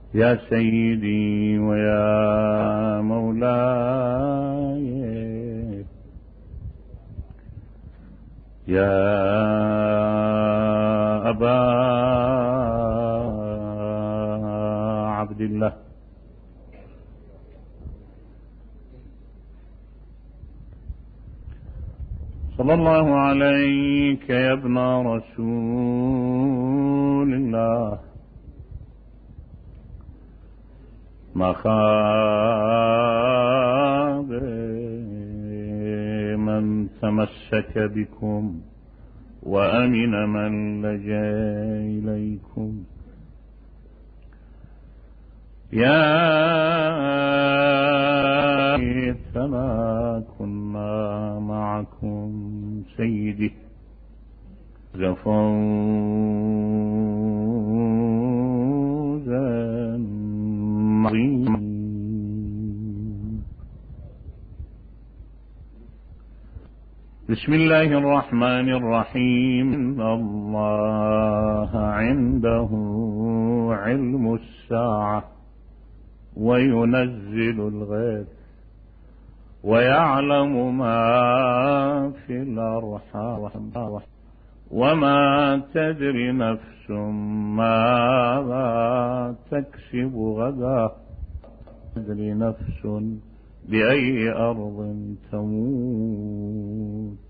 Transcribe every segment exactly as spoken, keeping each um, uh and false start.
يا سيدي ويا مولاي يا أبا عبد الله، صلى الله عليك يا ابن رسول الله، ما خاب من تمسك بكم وأمن من لجأ إليكم. يا ليتنا كنا معكم سيدي فوزا عظيما. بسم الله الرحمن الرحيم. إن الله عنده علم الساعة وينزل الغيث ويعلم ما في الأرحام وما تدري نفس ماذا تكسب غدا تدري نفس بأي أرض تموت.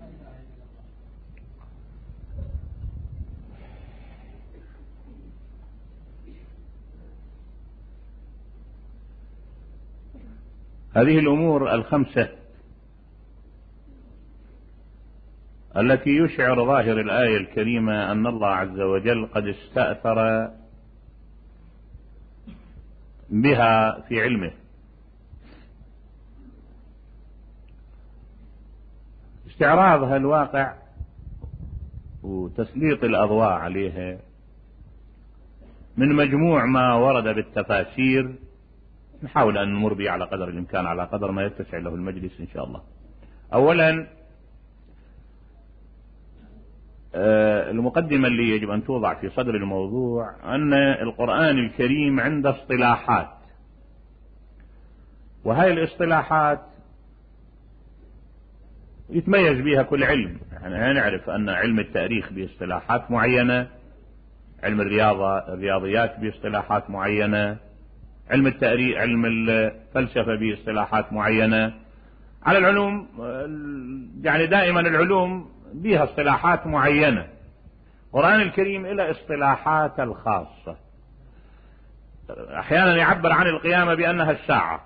هذه الأمور الخمسة التي يشعر ظاهر الآية الكريمة أن الله عز وجل قد استأثر بها في علمه. استعراض هالواقع وتسليط الأضواء عليها من مجموع ما ورد بالتفاسير، نحاول أن نمر به على قدر الإمكان، على قدر ما يتسع له المجلس إن شاء الله. أولا المقدمة اللي يجب أن توضع في صدر الموضوع أن القرآن الكريم عنده اصطلاحات، وهذه الاصطلاحات يتميز بها كل علم. يعني نعرف أن علم التاريخ باصطلاحات معينة، علم الرياضة الرياضيات باصطلاحات معينة، علم التاريخ علم الفلسفة باصطلاحات معينة. على العلوم يعني دائما العلوم بها اصطلاحات معينة. القرآن الكريم له اصطلاحات الخاصة. أحيانا يعبر عن القيامة بأنها الساعة،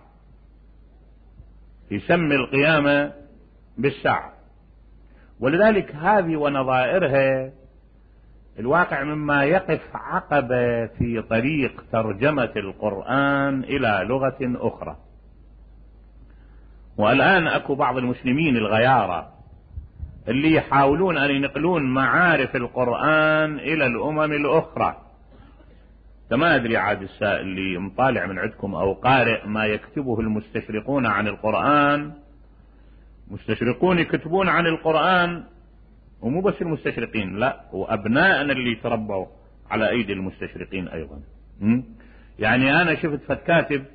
يسمي القيامة بالساعة، ولذلك هذه ونظائرها الواقع مما يقف عقبة في طريق ترجمة القرآن إلى لغة أخرى. والآن أكو بعض المسلمين الغيارى اللي يحاولون أن ينقلون معارف القرآن إلى الأمم الأخرى. فما أدري عاد السائل اللي مطالع من عندكم أو قارئ ما يكتبه المستشرقون عن القرآن. مستشرقون يكتبون عن القرآن، ومو بس المستشرقين، لا، وأبنائنا اللي تربوا على أيدي المستشرقين أيضا. يعني أنا شفت فت كاتب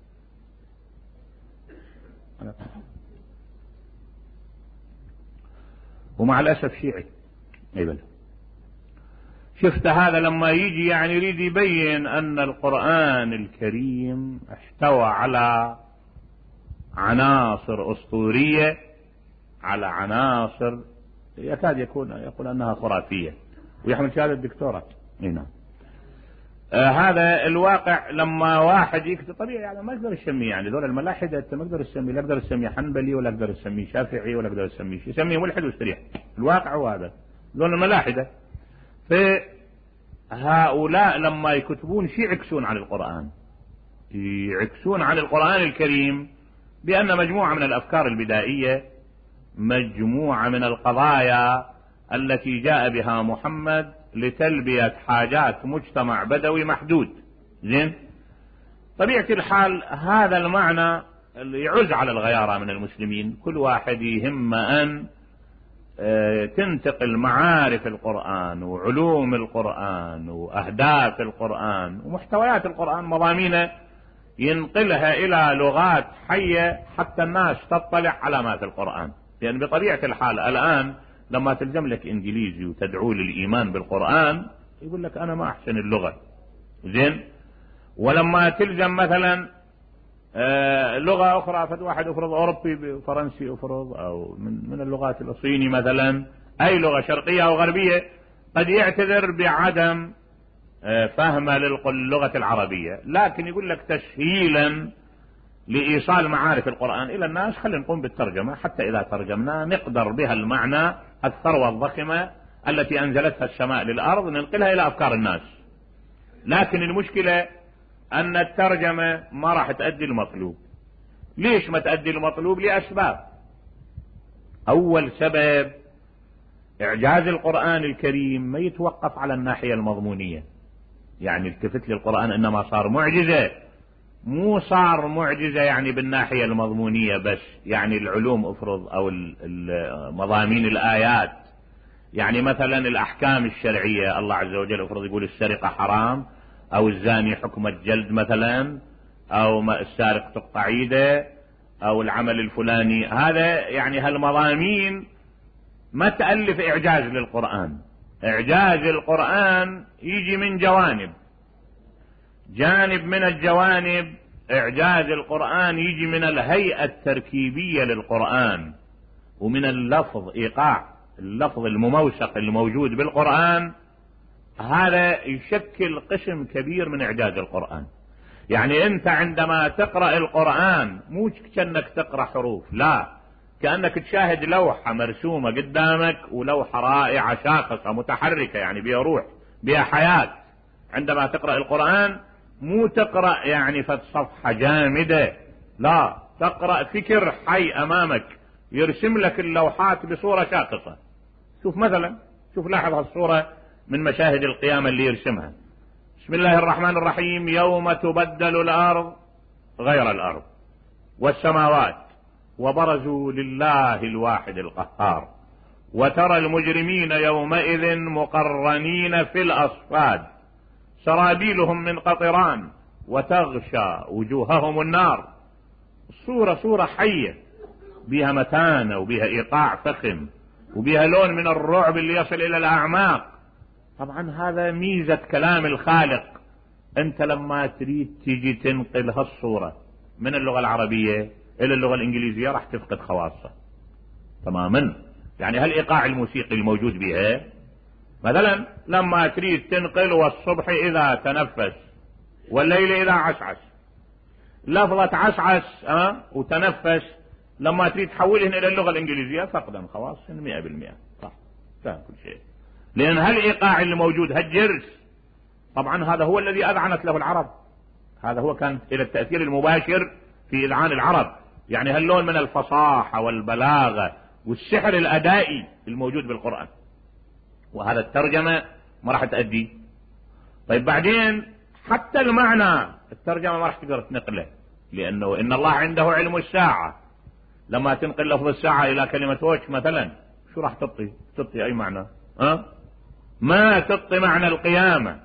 ومع الأسف شيعي، أي بلى، شفت هذا لما يجي يعني يريد يبين أن القرآن الكريم احتوى على عناصر أسطورية، على عناصر يكاد يكون يقول أنها خرافية، ويحمل شهادة الدكتوراه. نعم. آه هذا الواقع. لما واحد يكتب طبيعي يعني ما يقدر يسميه، يعني دول الملاحدة انت ما يقدر يسميه، لا يقدر يسميه حنبلي ولا يقدر يسميه شافعي ولا يقدر يسميه شيء، يسميه ملحد واستريح. الواقع هو هذا، دول الملاحدة. فهؤلاء لما يكتبون شيء يعكسون عن القرآن، يعكسون عن القرآن الكريم بأن مجموعة من الأفكار البدائية، مجموعة من القضايا التي جاء بها محمد لتلبية حاجات مجتمع بدوي محدود. زين، طبيعة الحال هذا المعنى اللي يعز على الغيارة من المسلمين. كل واحد يهم أن تنتقل معارف القرآن وعلوم القرآن وأهداف القرآن ومحتويات القرآن مضامينه، ينقلها إلى لغات حية حتى الناس تطلع على ما في القرآن. لأن يعني بطبيعة الحال الآن لما تلزم لك إنجليزي وتدعو للإيمان بالقرآن يقول لك أنا ما أحسن اللغة، زين. ولما تلزم مثلا آه لغة أخرى، فد واحد أفرض أوروبي فرنسي أفرض، أو من, من اللغات الصيني مثلا، أي لغة شرقية أو غربية، قد يعتذر بعدم آه فهمه للغة العربية، لكن يقول لك تسهيلا لإيصال معارف القرآن إلى الناس خلينا نقوم بالترجمة، حتى إذا ترجمنا نقدر بها المعنى الثروة الضخمة التي أنزلتها السماء للأرض ننقلها إلى أفكار الناس. لكن المشكلة أن الترجمة ما راح تؤدي المطلوب. ليش ما تؤدي المطلوب؟ لأسباب. أول سبب، إعجاز القرآن الكريم ما يتوقف على الناحية المضمونية، يعني التفت للقرآن إنما صار معجزة، مو صار معجزة يعني بالناحية المضمونية بس، يعني العلوم افرض او مضامين الآيات، يعني مثلا الأحكام الشرعية، الله عز وجل افرض يقول السرقة حرام، او الزاني حكم الجلد مثلا، او السارق تقطع يده، او العمل الفلاني، هذا يعني هالمضامين ما تألف إعجاز للقرآن. إعجاز القرآن يجي من جوانب، جانب من الجوانب إعجاز القرآن يجي من الهيئة التركيبية للقرآن، ومن اللفظ، إيقاع اللفظ المموسق الموجود بالقرآن، هذا يشكل قسم كبير من إعجاز القرآن. يعني أنت عندما تقرأ القرآن مو كأنك تقرأ حروف، لا، كأنك تشاهد لوحة مرسومة قدامك، ولوحة رائعة شاخصة متحركة، يعني بها روح بها حياة. عندما تقرأ القرآن مو تقرأ يعني فد صفحة جامدة، لا، تقرأ فكر حي أمامك يرسم لك اللوحات بصورة شاخصة. شوف مثلا، شوف لاحظ هالصورة من مشاهد القيامة اللي يرسمها. بسم الله الرحمن الرحيم: يوم تبدل الأرض غير الأرض والسماوات وبرزوا لله الواحد القهار وترى المجرمين يومئذ مقرنين في الأصفاد سرابيلهم من قطران وتغشى وجوههم النار. الصورة صورة حية بها متانة وبها إيقاع فخم وبها لون من الرعب اللي يصل إلى الأعماق. طبعا هذا ميزة كلام الخالق. أنت لما تريد تيجي تنقل هالصورة من اللغة العربية إلى اللغة الإنجليزية راح تفقد خواصها تماما. يعني هالإيقاع الموسيقي الموجود بها، مثلا لما تريد تنقل والصبح إذا تنفس والليل إذا عسعس، لفظة عسعس أه؟ وتنفس لما تريد تحولهن إلى اللغة الإنجليزية فقدن خواص مئة بالمئة. صح، فهم كل شيء، لأن هالإيقاع اللي موجود هالجرس طبعا هذا هو الذي أذعنت له العرب، هذا هو كان إلى التأثير المباشر في إذعان العرب. يعني هاللون من الفصاحة والبلاغة والسحر الأدائي الموجود بالقرآن، وهذا الترجمة ما راح تأدي. طيب بعدين حتى المعنى الترجمة ما راح تقدر تنقله، لأنه إن الله عنده علم الساعة. لما تنقل لفظ الساعة إلى كلمة وجه مثلا، شو راح تعطي؟ تعطي أي معنى؟ أه؟ ما تعطي معنى القيامة.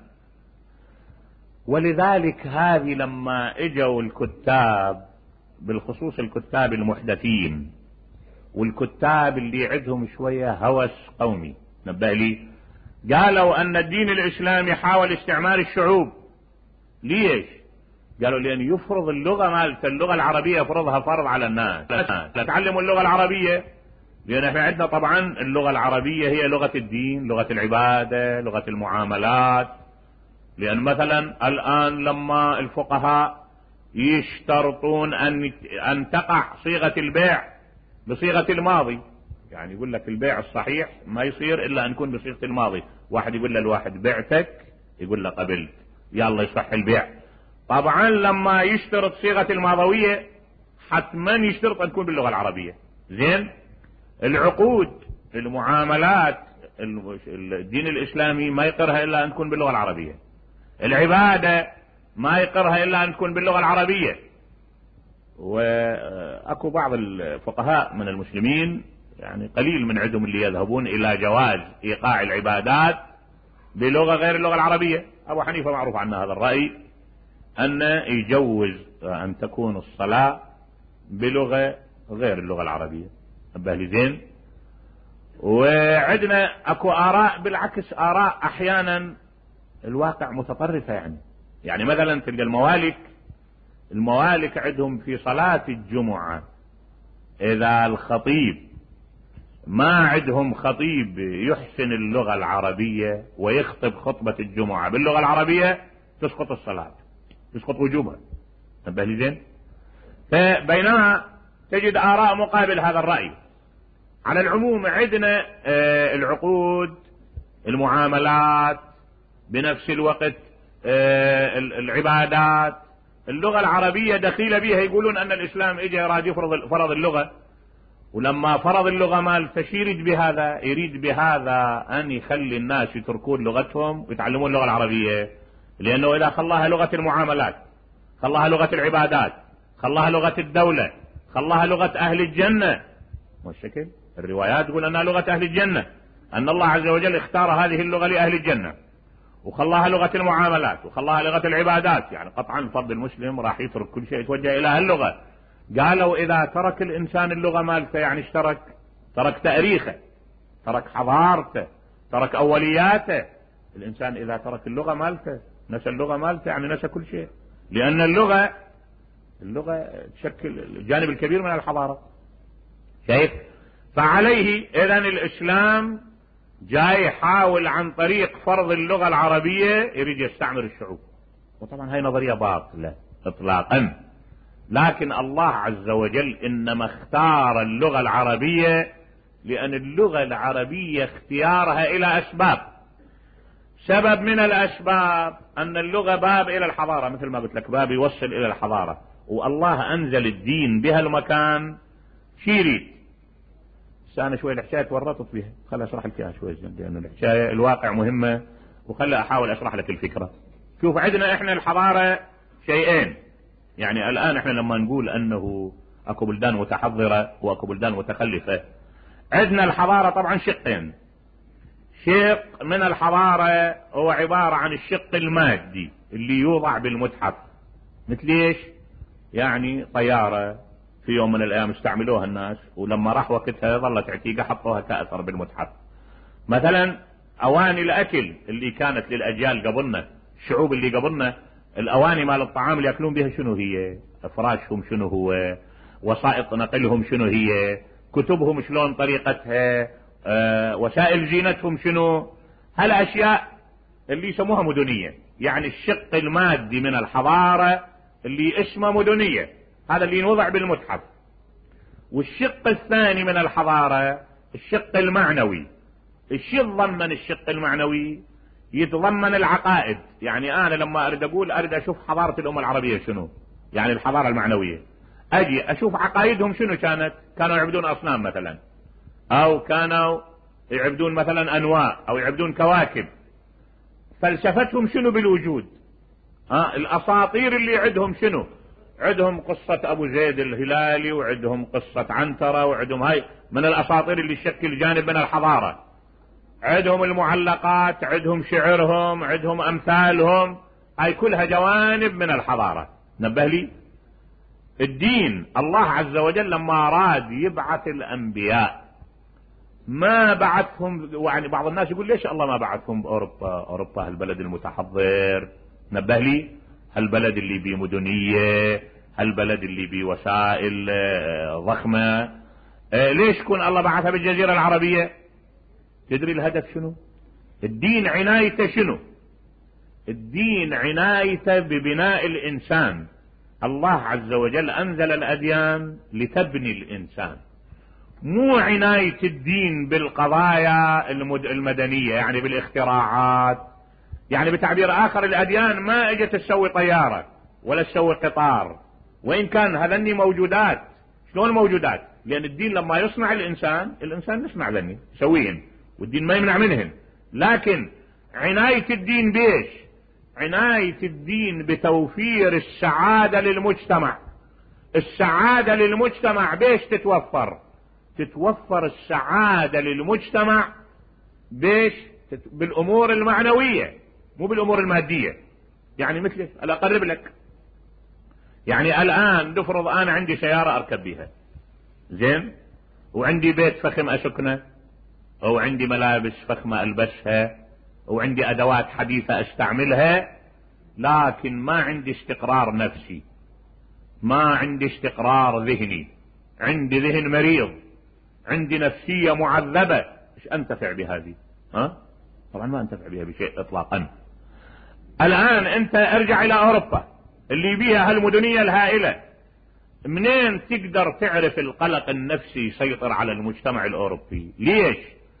ولذلك هذه لما اجوا الكتاب، بالخصوص الكتاب المحدثين والكتاب اللي عندهم شوية هوس قومي، نبه لي، قالوا أن الدين الإسلامي حاول استعمار الشعوب. ليش؟ قالوا لأن يفرض اللغة مالت اللغة العربية، يفرضها فرض على الناس. لا تعلموا اللغة العربية، لأن احنا عندنا طبعا اللغة العربية هي لغة الدين، لغة العبادة، لغة المعاملات. لأن مثلا الآن لما الفقهاء يشترطون أن أن تقع صيغة البيع بصيغة الماضي، يعني يقول لك البيع الصحيح ما يصير إلا أن يكون بصيغة الماضي. واحد يقول للواحد بعتك، يقول له قبلت، يلا يصح البيع. طبعا لما يشترط صيغة الماضوية حتما يشترط أن تكون باللغة العربية. زين، العقود، المعاملات، الدين الإسلامي ما يقرها إلا أن تكون باللغة العربية. العبادة ما يقرها إلا أن تكون باللغة العربية. وأكو بعض الفقهاء من المسلمين يعني قليل من عندهم اللي يذهبون إلى جواز إيقاع العبادات بلغة غير اللغة العربية. أبو حنيفة معروف عنه هذا الرأي، أن يجوز أن تكون الصلاة بلغة غير اللغة العربية. نبه لي زين. وعندنا أكو آراء بالعكس، آراء أحيانا الواقع متطرفة. يعني يعني مثلا تلقى الموالك الموالك عندهم في صلاة الجمعة إذا الخطيب ما عندهم خطيب يحسن اللغة العربية ويخطب خطبة الجمعة باللغة العربية تسقط الصلاة، تسقط وجوبها. نبه لي زين. فبينما تجد آراء مقابل هذا الرأي. على العموم عندنا العقود، المعاملات، بنفس الوقت العبادات، اللغة العربية دخيلة بها. يقولون أن الإسلام إجا يراد يفرض فرض اللغة، ولما فرض اللغة مال يريد بهذا يريد بهذا أن يخلي الناس يتركون لغتهم ويتعلمون اللغة العربية، لأنه إذا خلاها لغة المعاملات، خلاها لغة العبادات، خلاها لغة الدولة، خلاها لغة أهل الجنة. والشكل الروايات تقول أنها لغة أهل الجنة، أن الله عز وجل اختار هذه اللغة لأهل الجنة، وخلاها لغة المعاملات، وخلاها لغة العبادات. يعني قطعا الفرد المسلم راح يترك كل شيء يتوجه إلى هاللغة. قالوا إذا ترك الإنسان اللغة مالته يعني اشترك، ترك تاريخه، ترك حضارته، ترك أولياته. الإنسان إذا ترك اللغة مالته نسى اللغة مالته، يعني نسى كل شيء، لأن اللغة اللغة تشكل الجانب الكبير من الحضارة. شايف؟ فعليه إذن الإسلام جاي يحاول عن طريق فرض اللغة العربية يريد يستعمر الشعوب. وطبعا هاي نظرية باطلة إطلاقا. لكن الله عز وجل إنما اختار اللغة العربية لأن اللغة العربية اختيارها إلى أسباب. سبب من الأسباب أن اللغة باب إلى الحضارة، مثل ما قلت لك، باب يوصل إلى الحضارة. والله أنزل الدين بها المكان شي يريد. أنا شوي الحكاية تورطت بها، خلي أشرح لك إياها شوي، لأن الحكاية الواقع مهمة، وخلي أحاول أشرح لك الفكرة. شوف، عندنا إحنا الحضارة شيئين. يعني الآن إحنا لما نقول أنه أكو بلدان متحضرة وأكو بلدان متخلفة، عندنا الحضارة طبعا شقين. شق من الحضارة هو عبارة عن الشق المادي اللي يوضع بالمتحف. مثل إيش؟ يعني طيارة في يوم من الأيام استعملوها الناس، ولما راح وقتها ظلت عتيقة حطوها كأثر بالمتحف. مثلا أواني الأكل اللي كانت للأجيال قبلنا، الشعوب اللي قبلنا، الأواني مال الطعام اللي يأكلون بها شنو هي؟ فراشهم شنو هو؟ وسائط نقلهم شنو هي؟ كتبهم شلون طريقتها؟ أه وسائل زينتهم شنو؟ هالأشياء اللي يسموها مدنية. يعني الشق المادي من الحضارة اللي اسمه مدنية، هذا اللي ينوضع بالمتحف. والشق الثاني من الحضارة الشق المعنوي. الشيء يتضمن الشق المعنوي؟ يتضمن العقائد. يعني أنا لما أريد أقول أريد أشوف حضارة الأمة العربية شنو، يعني الحضارة المعنوية، أجي أشوف عقائدهم شنو كانت. كانوا يعبدون أصنام مثلا، أو كانوا يعبدون مثلا أنواع، أو يعبدون كواكب. فلسفتهم شنو بالوجود؟ ها الأساطير اللي عندهم شنو؟ عندهم قصة أبو زيد الهلالي، وعندهم قصة عنترة، وعندهم هاي من الأساطير اللي تشكل جانب من الحضارة. عندهم المعلقات، عندهم شعرهم، عندهم أمثالهم، هاي كلها جوانب من الحضارة. نبه لي. الدين الله عز وجل لما أراد يبعث الأنبياء ما بعثهم، يعني بعض الناس يقول ليش الله ما بعثهم بأوروبا؟ أوروبا هالبلد المتحضر. نبه لي. هالبلد اللي بيه مدنية، هالبلد اللي بيه وسائل ضخمة. ليش كون الله بعثها بالجزيرة العربية؟ تدري الهدف شنو؟ الدين عنايته شنو؟ الدين عنايته ببناء الإنسان. الله عز وجل أنزل الأديان لتبني الإنسان، مو عناية الدين بالقضايا المدنية، يعني بالاختراعات. يعني بتعبير آخر الأديان ما اجت تسوي طيارة ولا تسوي قطار، وإن كان هذني موجودات. شلون موجودات؟ لأن الدين لما يصنع الإنسان، الإنسان يصنع ذني يسويهن، والدين ما يمنع منهن. لكن عناية الدين بيش؟ عناية الدين بتوفير السعادة للمجتمع. السعادة للمجتمع بيش تتوفر؟ تتوفر السعادة للمجتمع بيش بالامور المعنوية مو بالامور المادية. يعني مثل اقرب لك، يعني الان نفرض انا عندي سيارة اركب بها زين، وعندي بيت فخم اسكنه، او عندي ملابس فخمة البسها، وعندي ادوات حديثة استعملها، لكن ما عندي استقرار نفسي، ما عندي استقرار ذهني، عندي ذهن مريض، عندي نفسية معذبة، ايش انتفع بهذه؟ ها؟ طبعا ما انتفع بها بشيء اطلاقا. الان انت ارجع الى اوروبا اللي بيها هالمدنية الهائلة، منين تقدر تعرف القلق النفسي يسيطر على المجتمع الاوروبي؟ ليش؟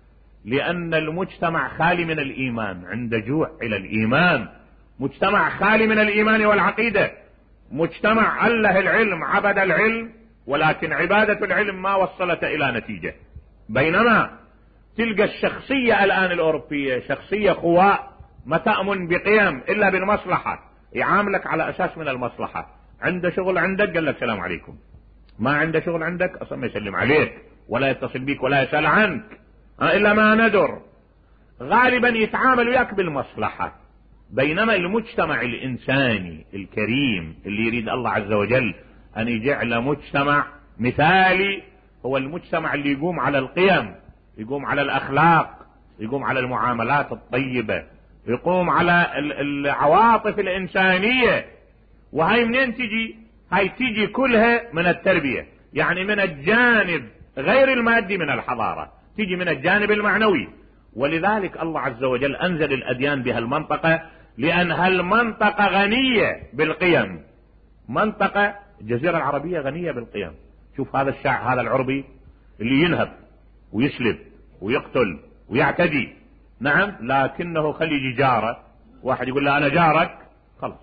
لان المجتمع خالي من الايمان، عنده جوع الى الايمان، مجتمع خالي من الايمان والعقيدة، مجتمع اله العلم، عبد العلم، ولكن عبادة العلم ما وصلت الى نتيجة. بينما تلقى الشخصية الان الاوروبية شخصية خواء، ما تأمن بقيم الا بالمصلحة، يعاملك على اساس من المصلحة. عنده شغل عندك قال لك سلام عليكم، ما عنده شغل عندك اصلا ما يسلم عليك ولا يتصل بيك ولا يسأل عنك الا ما ندر، غالبا يتعامل وياك بالمصلحة. بينما المجتمع الانساني الكريم اللي يريد الله عز وجل ان يجعل مجتمع مثالي هو المجتمع اللي يقوم على القيم، يقوم على الاخلاق، يقوم على المعاملات الطيبة، يقوم على العواطف الانسانية. وهاي منين تجي؟ هاي تجي كلها من التربية، يعني من الجانب غير المادي من الحضارة، تجي من الجانب المعنوي. ولذلك الله عز وجل انزل الاديان بهالمنطقة، لان هالمنطقة غنية بالقيم. منطقة الجزيرة العربية غنية بالقيم. شوف هذا الشعب، هذا العربي اللي ينهب ويسلب ويقتل ويعتدي، نعم، لكنه خلي جاره، واحد يقول له انا جارك، خلاص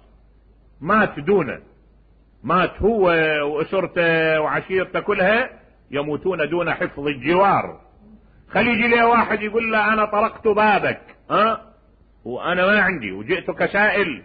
مات دونه، مات هو واسرته وعشيرته كلها يموتون دون حفظ الجوار. خلي يجي لي واحد يقول له انا طرقت بابك ها وانا ما عندي وجئتك سائل،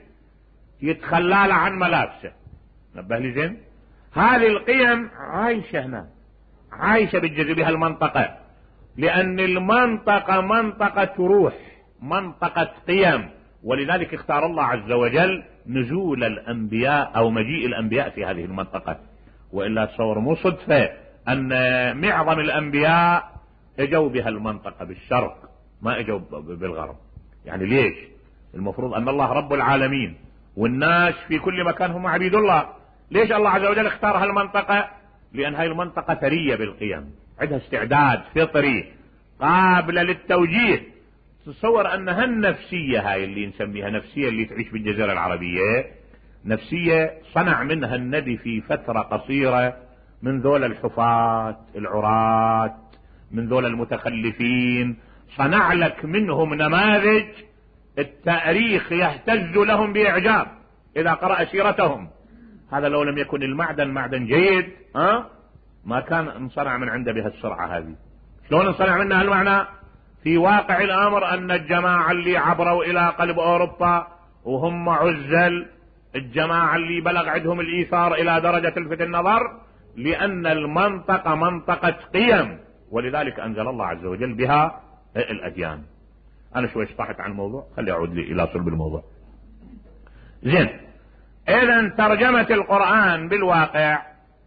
يتخلى عن ملابسه. نبه لي زين، هذه القيم عايشة هنا، عايشة بالجزء بها المنطقة، لان المنطقة منطقة روح، منطقة قيم. ولذلك اختار الله عز وجل نزول الانبياء او مجيء الانبياء في هذه المنطقة. والا تصور مو صدفة ان معظم الانبياء اجوا بها المنطقة بالشرق، ما اجوا بالغرب. يعني ليش؟ المفروض ان الله رب العالمين والناس في كل مكان هم عبيد الله. ليش الله عز وجل اختار هالمنطقة؟ لان هاي المنطقة ثرية بالقيم، عندها استعداد فطري قابلة للتوجيه. تصور ان هالنفسية هاي اللي نسميها نفسية اللي تعيش بالجزيرة العربية، نفسية صنع منها النبي في فترة قصيرة من ذول الحفاة العراة، من ذول المتخلفين، صنع لك منهم نماذج التاريخ يهتز لهم بإعجاب إذا قرأ سيرتهم. هذا لو لم يكن المعدن معدن جيد ها ما كان انصنع من عنده بهالسرعة هذه. شلون انصنع منها المعنى؟ في واقع الأمر أن الجماعة اللي عبروا إلى قلب أوروبا وهم عزل، الجماعة اللي بلغ عندهم الإيثار إلى درجة الفت النظر، لأن المنطقة منطقة قيم، ولذلك أنزل الله عز وجل بها الأديان. أنا شوي اشطحت عن الموضوع، خلي أعود لي إلى صلب الموضوع. زين، إذا ترجمة القرآن بالواقع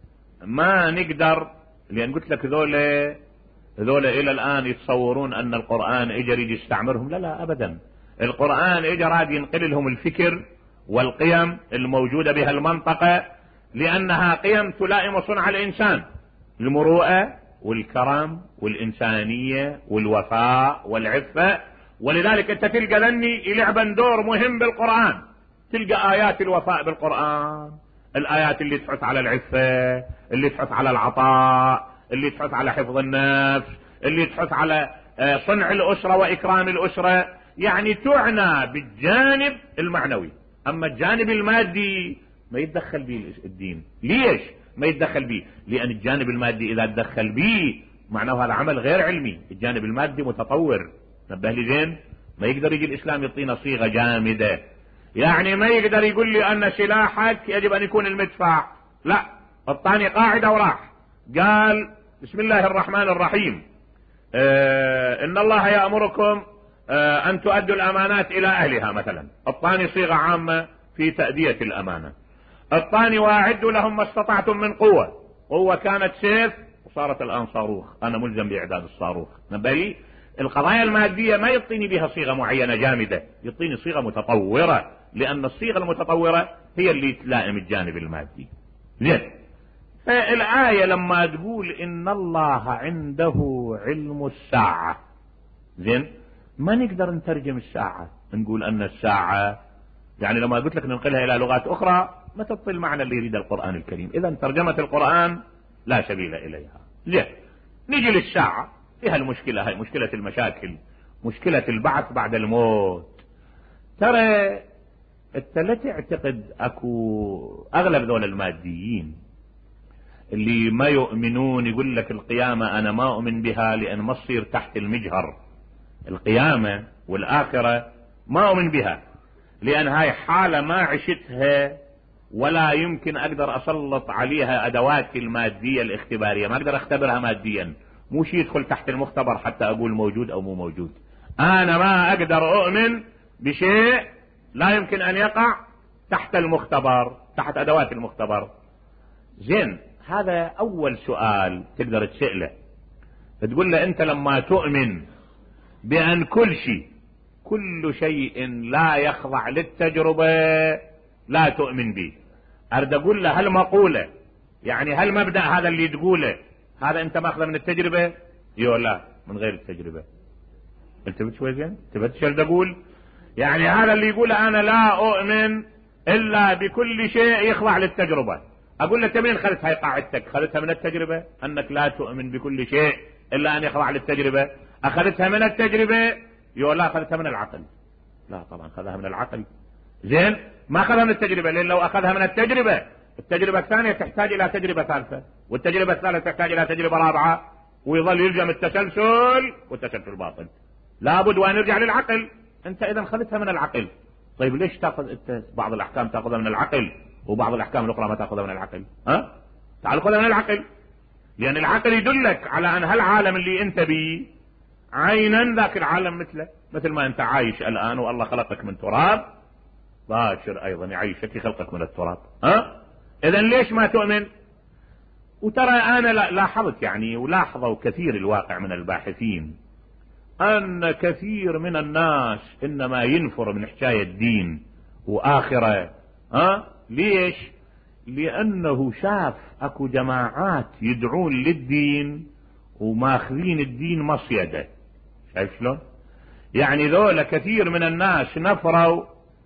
ما نقدر، لأن قلت لك ذولا ذولا إلى الآن يتصورون أن القرآن إجا يريد يستعمرهم. لا لا أبدا، القرآن إجا راد ينقل لهم الفكر والقيم الموجودة بها المنطقة، لأنها قيم تلائم صنع الإنسان، المروءة والكرم والإنسانية والوفاء والعفة. ولذلك أنت تلقى ذني يلعبا دور مهم بالقرآن، تلقى آيات الوفاء بالقرآن، الآيات اللي تحث على العفة، اللي تحث على العطاء، اللي تحث على حفظ النفس، اللي تحث على صنع الأسرة وإكرام الأسرة. يعني تعنى بالجانب المعنوي. أما الجانب المادي ما يتدخل به الدين. ليش ما يتدخل به؟ لأن الجانب المادي إذا تدخل به معناه هذا عمل غير علمي. الجانب المادي متطور. نبه لي زين، ما يقدر يجي الإسلام يعطينا صيغة جامدة، يعني ما يقدر يقول لي أن سلاحك يجب أن يكون المدفع. لا، الطاني قاعدة وراح قال بسم الله الرحمن الرحيم، آه إن الله يأمركم آه أن تؤدوا الأمانات إلى أهلها مثلا، الثاني صيغة عامة في تأدية الأمانة. الثاني وأعدوا لهم ما استطعتم من قوة، قوة كانت سيف وصارت الآن صاروخ، أنا ملزم بإعداد الصاروخ. نبالي القضايا المادية ما يعطيني بها صيغة معينة جامدة، يعطيني صيغة متطورة، لأن الصيغة المتطورة هي اللي تلائم الجانب المادي. زين، فالآية لما تقول إن الله عنده علم الساعة، زين، ما نقدر نترجم الساعة نقول أن الساعة، يعني لما قلت لك ننقلها إلى لغات أخرى ما تعطي المعنى اللي يريد القرآن الكريم. إذا ترجمة القرآن لا سبيل إليها. زين، نيجي للساعة، فيها المشكلة، هاي مشكلة المشاكل، مشكلة البعث بعد الموت. ترى انت لا تعتقد اكو اغلب ذول الماديين اللي ما يؤمنون يقول لك القيامة انا ما اؤمن بها لان ما تصير تحت المجهر، القيامة والاخرة ما اؤمن بها لان هاي حالة ما عشتها ولا يمكن اقدر اسلط عليها ادواتي المادية الاختبارية، ما اقدر اختبرها ماديا، مو شيء يدخل تحت المختبر حتى اقول موجود او مو موجود. انا ما اقدر اؤمن بشيء لا يمكن ان يقع تحت المختبر، تحت ادوات المختبر. زين، هذا اول سؤال تقدر تسأله، تقول له انت لما تؤمن بان كل شيء كل شيء لا يخضع للتجربة لا تؤمن به، ارد اقول له هالمقولة يعني هالمبدأ هذا اللي تقوله هذا انت ماخذه من التجربة؟ يقول لا، من غير التجربة. انتبهت شوي زين؟ انتبهت شو اقول؟ يعني هذا اللي يقول انا لا اؤمن الا بكل شيء يخضع للتجربة، اقول له منين خذت هاي قاعدتك؟ خذتها من التجربة انك لا تؤمن بكل شيء الا ان يخضع للتجربة؟ اخذتها من التجربة؟ يقول لا، اخذتها من العقل. لا طبعا اخذها من العقل. زين، ما اخذها من التجربة، لان لو اخذها من التجربة التجربة الثانية تحتاج الى تجربة ثالثة، والتجربة الثالثة تحتاج الى تجربة رابعة، ويظل يلزم التسلسل والتسلسل باطل. لابد وان نرجع للعقل. انت اذا خذتها من العقل، طيب ليش تاخذ انت بعض الاحكام تاخذها من العقل وبعض الاحكام الاخرى ما تاخذها من العقل؟ ها، تعال خذها من العقل، لان العقل يدلك على ان هالعالم اللي انت بيه عينا ذاك العالم مثله، مثل ما انت عايش الان والله خلقك من تراب، باشر ايضا يعيشك يخلقك من التراب. ها، اذا ليش ما تؤمن؟ وترى انا لاحظت يعني ولاحظوا كثير الواقع من الباحثين ان كثير من الناس انما ينفر من حكاية دين واخرة. ها، ليش؟ لانه شاف اكو جماعات يدعون للدين وماخذين الدين مصيدة. شايف شلون؟ يعني ذولا كثير من الناس نفروا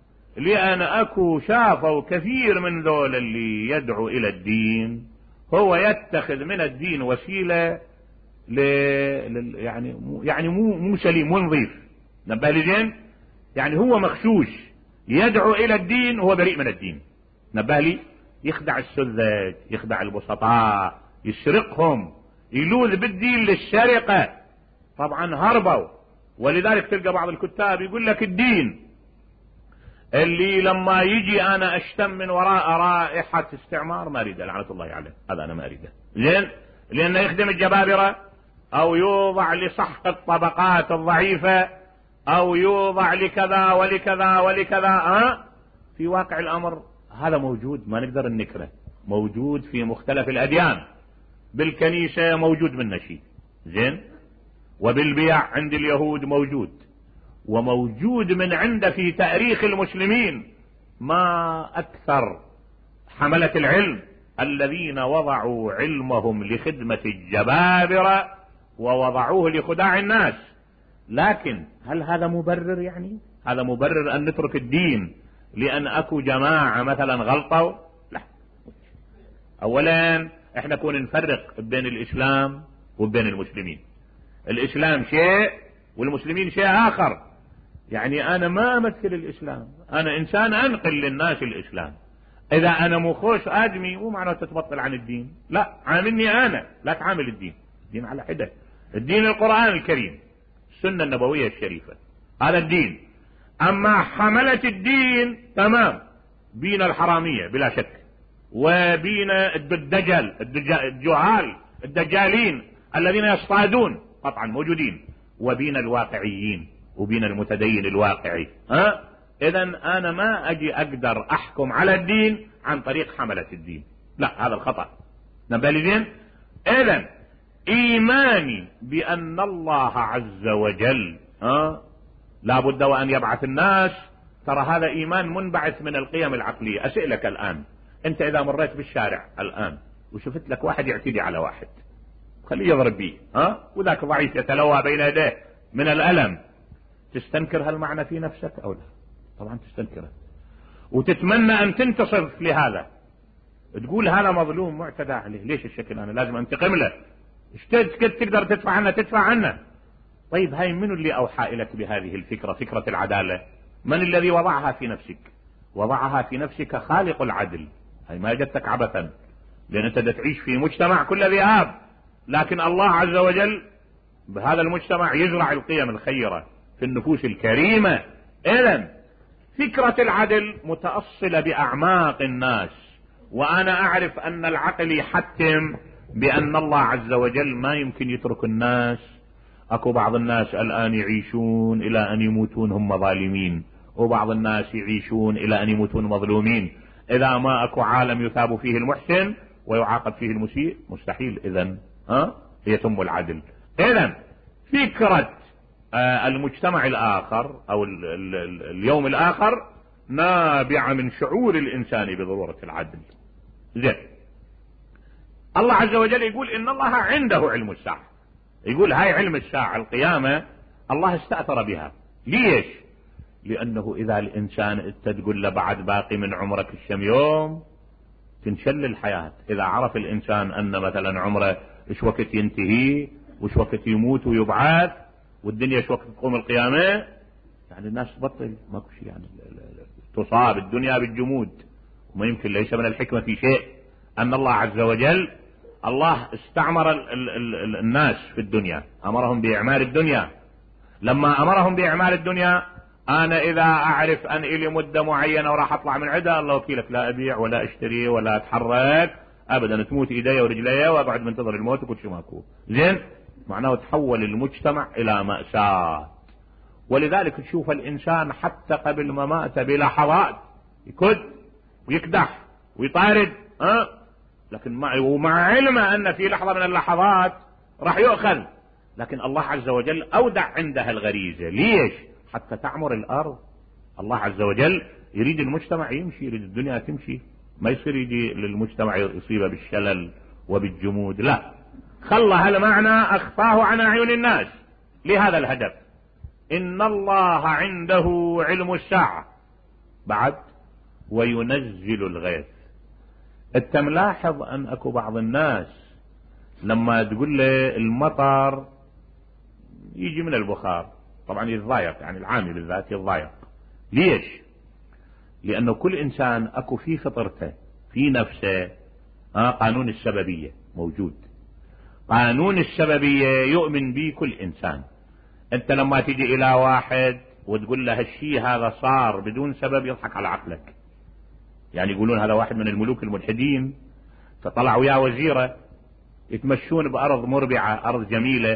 لان اكو شافوا كثير من ذولا اللي يدعو الى الدين هو يتخذ من الدين وسيلة ل... ل... يعني يعني مو مو سليم مو نظيف. نبه لي زين؟ يعني هو مغشوش، يدعو الى الدين وهو بريء من الدين. نبه لي؟ يخدع السذج، يخدع البسطاء، يسرقهم، يلوذ بالدين للسرقة. طبعا هربوا، ولذلك تلقى بعض الكتاب يقول لك الدين اللي لما يجي انا اشتم من وراء رائحة استعمار ما اريده، لعنة الله عليه، هذا انا ما اريده. زين، لانه يخدم الجبابرة او يوضع لصحق الطبقات الضعيفة او يوضع لكذا ولكذا ولكذا. أه؟ في واقع الامر هذا موجود، ما نقدر ننكره، موجود في مختلف الاديان، بالكنيسة موجود منه شيء. زين، وبالبيع عند اليهود موجود، وموجود من عنده في تاريخ المسلمين. ما اكثر حملة العلم الذين وضعوا علمهم لخدمة الجبابرة ووضعوه لخداع الناس. لكن هل هذا مبرر؟ يعني هذا مبرر ان نترك الدين لان اكو جماعة مثلا غلطوا؟ لا. اولا احنا كون نفرق بين الاسلام وبين المسلمين، الاسلام شيء والمسلمين شيء اخر. يعني انا ما امثل الاسلام، انا انسان انقل للناس الاسلام. اذا انا مو خوش ادمي مو معناه تتبطل عن الدين، لا، عاملني انا، لا تعامل الدين. الدين على حدة، الدين القرآن الكريم، السنة النبوية الشريفة، هذا الدين. اما حملة الدين تمام، بين الحرامية بلا شك، وبين الدجل الجهال الدجالين الذين يصطادون قطعا موجودين، وبين الواقعيين وبين المتدين الواقعي. ها اذا انا ما اجي اقدر احكم على الدين عن طريق حملة الدين، لا هذا الخطأ. نبالي. اذا ايماني بان الله عز وجل ها لا بد وان يبعث الناس، ترى هذا ايمان منبعث من القيم العقلية. اسألك الان، انت اذا مريت بالشارع الان وشفت لك واحد يعتدي على واحد، خليه يضرب بيه، ها وذاك ضعيف يتلوى بين يديه من الالم، تستنكر هالمعنى في نفسك او لا؟ طبعا تستنكره، وتتمنى ان تنتصر لهذا، تقول هذا مظلوم معتدى عليه، ليش الشكل انا لازم انتقم له، اشتد تقدر تدفع عنه تدفع عنه. طيب هاي من اللي اوحى اليك بهذه الفكرة، فكرة العدالة؟ من الذي وضعها في نفسك؟ وضعها في نفسك خالق العدل، هاي ما جدتك عبثا، لان انت تعيش في مجتمع كل ذئاب، لكن الله عز وجل بهذا المجتمع يزرع القيم الخيرة في النفوس الكريمة. اذا فكرة العدل متأصلة بأعماق الناس، وأنا أعرف أن العقل يحتم بأن الله عز وجل ما يمكن يترك الناس. أكو بعض الناس الآن يعيشون إلى أن يموتون هم ظالمين، وبعض الناس يعيشون إلى أن يموتون مظلومين. إذا ما أكو عالم يثاب فيه المحسن ويعاقب فيه المسيء مستحيل إذن ها يتم العدل. إذن فكرة المجتمع الآخر أو ال ال ال اليوم الآخر نابعة من شعور الإنسان بضرورة العدل. زين، الله عز وجل يقول إن الله عنده علم الساعة، يقول هاي علم الساعة القيامة الله استأثر بها. ليش؟ لأنه إذا الإنسان انت تقول له بعد باقي من عمرك الشم يوم تنشل الحياة. إذا عرف الإنسان أن مثلا عمره إيش وقت ينتهي وإيش وقت يموت ويبعث والدنيا إيش وقت تقوم القيامة، يعني الناس تبطل ماكو شيء، يعني تصاب الدنيا بالجمود، وما يمكن. ليس من الحكمة في شيء أن الله عز وجل الله استعمر ال ال ال الناس في الدنيا، أمرهم بإعمار الدنيا. لما أمرهم بإعمار الدنيا، أنا إذا أعرف أن إلي مدة معينة وراح أطلع من عدة، الله وكيلك لا أبيع ولا أشتري ولا أتحرك أبدا، تموت إيدي ورجلي وأقعد منتظر الموت وكل شيء ماكو. زين، معناه تحول المجتمع إلى مأساة. ولذلك تشوف الإنسان حتى قبل ما مات بلحظات يكد ويكدح ويطارد، أه؟ لكن مع ومع علم أن في لحظة من اللحظات راح يؤخذ، لكن الله عز وجل أودع عندها الغريزة. ليش؟ حتى تعمر الأرض. الله عز وجل يريد المجتمع يمشي، يريد الدنيا تمشي، ما يصير يجي للمجتمع يصيبه بالشلل وبالجمود، لا، خلى هالمعنى أخفاه عن أعين الناس لهذا الهدف. إن الله عنده علم الساعة بعد وينزل الغيث. انت ملاحظ ان اكو بعض الناس لما تقول له المطر يجي من البخار طبعا يتضايق، يعني العامل بالذات يتضايق. ليش؟ لانه كل انسان اكو في فطرته في نفسه آه قانون السببية موجود. قانون السببية يؤمن به كل انسان. انت لما تيجي الى واحد وتقول له هالشي هذا صار بدون سبب يضحك على عقلك. يعني يقولون هذا واحد من الملوك الملحدين، فطلع وياه وزيرة يتمشون بأرض مربعة، أرض جميلة.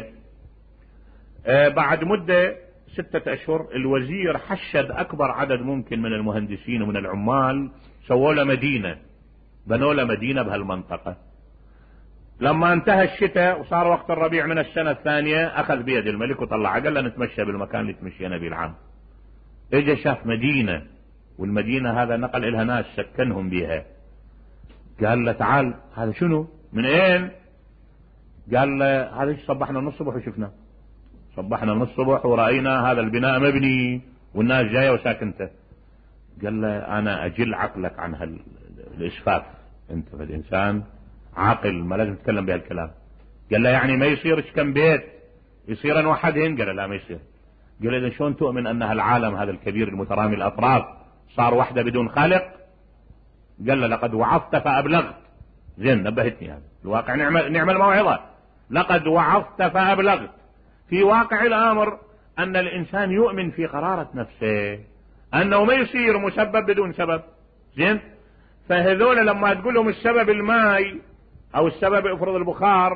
آه بعد مدة ستة أشهر الوزير حشد أكبر عدد ممكن من المهندسين ومن العمال، سووا له مدينة، بنوا له مدينة بهالمنطقة. لما انتهى الشتاء وصار وقت الربيع من السنة الثانية أخذ بيد الملك وطلع، قال له نتمشى بالمكان اللي تمشينا به العام. اجى شاف مدينة، والمدينة هذا نقل إلها ناس سكنهم بها. قال له تعال هذا شنو من اين؟ قال له هذا صبحنا من الصبح وشفنا، صبحنا من الصبح ورأينا هذا البناء مبني والناس جاية وساكنته. قال له انا اجل عقلك عن هالاسفاف، انت فالانسان عاقل ما لازم تتكلم بهالكلام. قال له يعني ما يصيرش كم بيت يصير وحدهن؟ قال له لا ما يصير. قال له اذا شلون تؤمن ان هالعالم هذا الكبير المترامي الاطراف صار وحده بدون خالق؟ قال له لقد وعظت فأبلغت. زين نبهتني هذا الواقع، نعم نعم الموعظة، لقد وعظت فأبلغت. في واقع الأمر أن الإنسان يؤمن في قرارة نفسه أنه ما يصير مسبب بدون سبب. زين، فهذول لما تقول لهم السبب الماء أو السبب افرض البخار،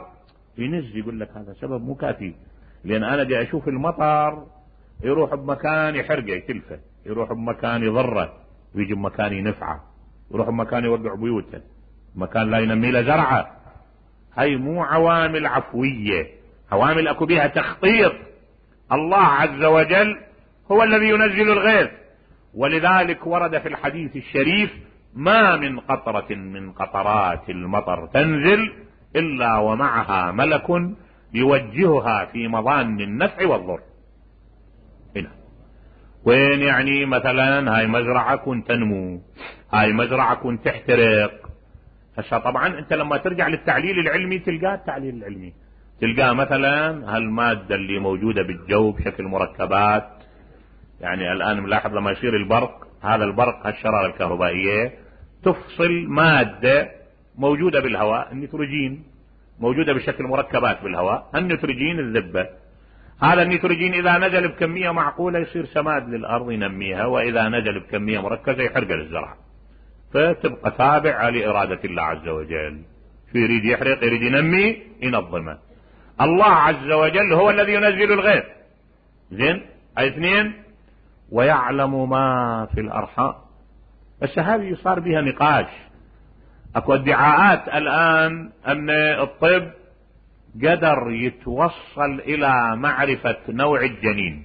ينز يقول لك هذا سبب مو كافي، لان انا بدي اشوف المطر يروح بمكان يحرقه يتلفه، يروح بمكان يضره، ويجي بمكان ينفعه، يروح بمكان يوقع بيوته، مكان لا ينمي له زرعه. هاي مو عوامل عفوية، عوامل اكو بها تخطيط. الله عز وجل هو الذي ينزل الغيث، ولذلك ورد في الحديث الشريف: ما من قطرة من قطرات المطر تنزل إلا ومعها ملك يوجهها في مظان النفع والضر. هنا وين يعني مثلا هاي مزرعة كن تنمو، هاي مزرعة كن تحترق. هسه طبعا انت لما ترجع للتعليل العلمي تلقاه التعليل العلمي، تلقاه مثلا هالمادة اللي موجودة بالجو بشكل مركبات. يعني الان ملاحظ لما يصير البرق، هذا البرق هالشرارة الكهربائية تفصل مادة موجودة بالهواء، النيتروجين موجودة بشكل مركبات بالهواء، النيتروجين الذبة. هذا النيتروجين اذا نزل بكمية معقولة يصير سماد للارض ينميها، واذا نزل بكمية مركزة يحرق للزرع، فتبقى تابعة لإرادة الله عز وجل. شو يريد يحرق، يريد ينمي، ينظمه. الله عز وجل هو الذي ينزل الغيث. زين، اي اثنين، ويعلم ما في الارحام. بس هذه صار بها نقاش، اكو ادعاءات الان ان الطب قدر يتوصل الى معرفة نوع الجنين.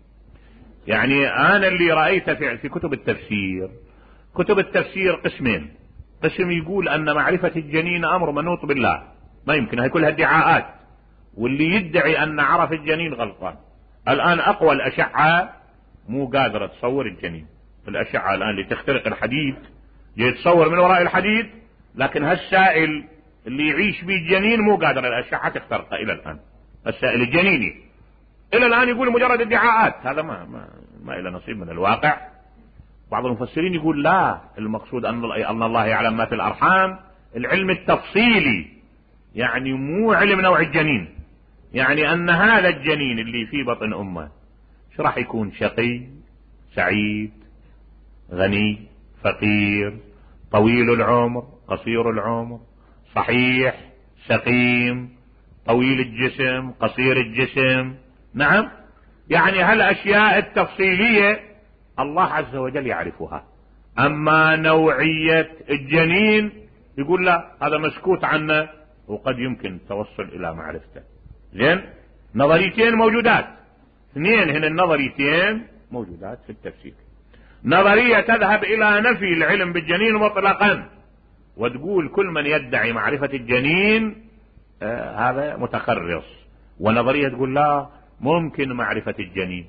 يعني انا اللي رأيت في كتب التفسير، كتب التفسير قسمين: قسم يقول ان معرفة الجنين امر منوط بالله، ما يمكن، هاي كلها ادعاءات، واللي يدعي ان عرف الجنين غلطان. الان اقوى الاشعة مو قادرة تصور الجنين، الاشعة الان اللي تخترق الحديد يتصور من وراء الحديد، لكن هالسائل اللي يعيش به الجنين مو قادر الاشعة تخترقه الى الان. السائل الجنيني الى الان يقول مجرد ادعاءات، هذا ما ما ما الى نصيب من الواقع. بعض المفسرين يقول لا، المقصود ان الله يعلم ما في الارحام، العلم التفصيلي، يعني مو علم نوع الجنين. يعني ان هذا الجنين اللي في بطن امه شو راح يكون، شقي، سعيد، غني، فقير، طويل العمر، قصير العمر، صحيح، سقيم، طويل الجسم، قصير الجسم. نعم، يعني هالاشياء التفصيلية الله عز وجل يعرفها. اما نوعية الجنين يقول لا، هذا مسكوت عنه، وقد يمكن التوصل الى معرفته. زين، نظريتين موجودات، اثنين هنا النظريتين موجودات في التفسير. نظرية تذهب الى نفي العلم بالجنين مطلقا، وتقول كل من يدعي معرفة الجنين آه هذا متخرص، ونظرية تقول لا، ممكن معرفة الجنين،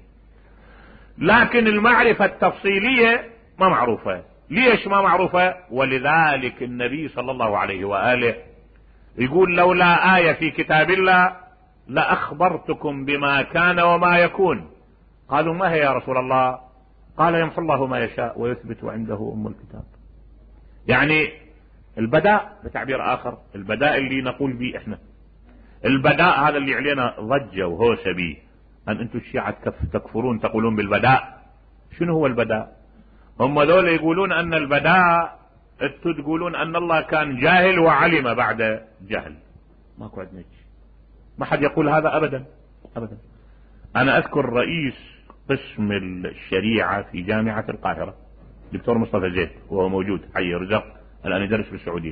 لكن المعرفة التفصيلية ما معروفة. ليش ما معروفة؟ ولذلك النبي صلى الله عليه وآله يقول: لولا آية في كتاب الله لأخبرتكم بما كان وما يكون. قالوا: ما هي يا رسول الله؟ قال: يمحو الله ما يشاء ويثبت عنده أم الكتاب. يعني البداء، بتعبير آخر، البداء اللي نقول به احنا، البداء هذا اللي علينا ضجة وهوسة به، أن أنتم الشيعة تكفرون تقولون بالبداء. شنو هو البداء؟ هم ذول يقولون أن البداء، أنتم تقولون أن الله كان جاهل وعلم بعد جهل. ماكو عندنا شيء، ما حد يقول هذا أبدا أبدا. أنا أذكر رئيس قسم الشريعة في جامعة القاهرة دكتور مصطفى زيد، وهو موجود حي رزق الآن يدرس في السعودية.